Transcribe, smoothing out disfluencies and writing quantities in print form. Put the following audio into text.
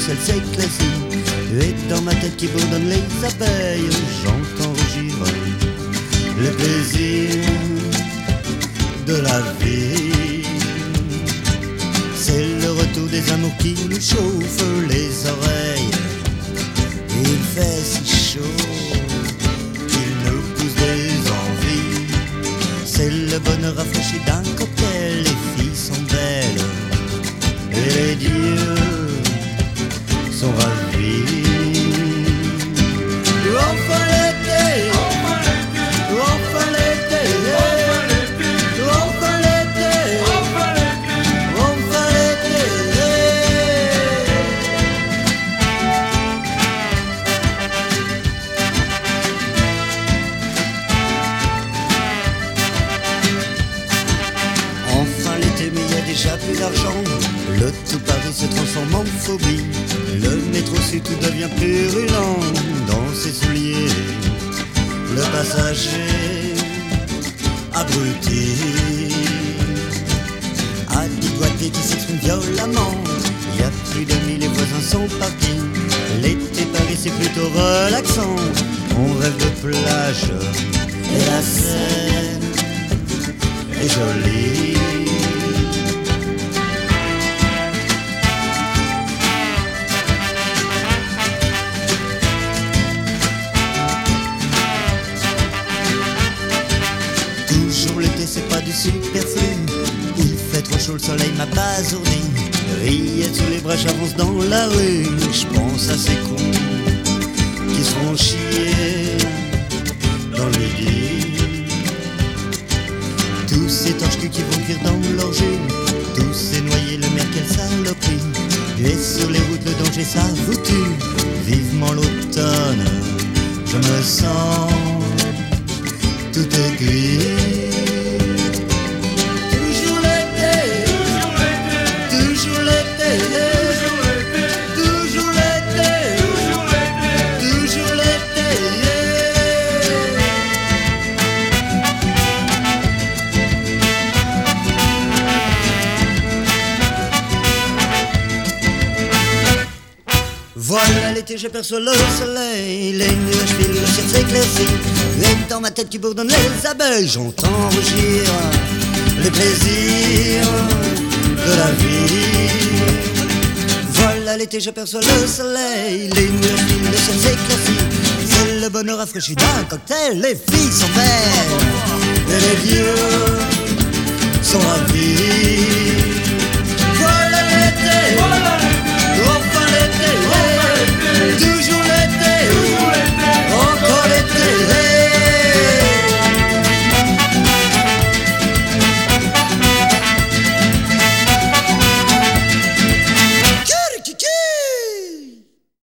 ciel s'éclaircit. Et dans ma tête qui bourdonne les abeilles, j'entends rougir le plaisir de la vie. C'est le retour des amours qui nous chauffe les oreilles. Il fait si chaud qu'il nous pousse des envies. C'est le bonheur rafraîchi d'un cocktail. Les filles sont belles et les dieux sont ravis. Enfin l'été, enfin l'été, enfin l'été, enfin l'été. Enfin l'été, mais il y a déjà plus d'argent. Le tout Paris se transforme en phobie. Le métro sud tout devient purulent dans ses souliers. Le passager abruti a dit doigté qui s'exprime violemment. Il y a plus d'amis, les voisins sont partis. L'été Paris c'est plutôt relaxant. On rêve de plage et la Seine est jolie. Toujours l'été, c'est pas du superflu. Il fait trop chaud, le soleil m'a basourdi. Rillettes sous les bras, j'avance dans la rue. Je pense à ces cons qui seront chiés dans le lit. Tous ces torches-culs qui vont cuire dans leur jus. Tous ces noyés, le mer, quelle saloperie. Et sur les routes, le danger, ça vous tue. Vivement l'automne, je me sens tout aiguille. Toujours l'été, toujours l'été, toujours l'été, toujours l'été. Voilà l'été, j'aperçois le soleil, les nuages filent, le ciel s'éclaircit. Et dans ma tête qui bourdonne les abeilles, j'entends rougir le plaisir de la vie. Voilà l'été, j'aperçois le soleil, les nuages filent, le ciel s'éclaircit. C'est le bonheur rafraîchi d'un cocktail, les filles sont belles et les vieux sont ravis. Voilà l'été.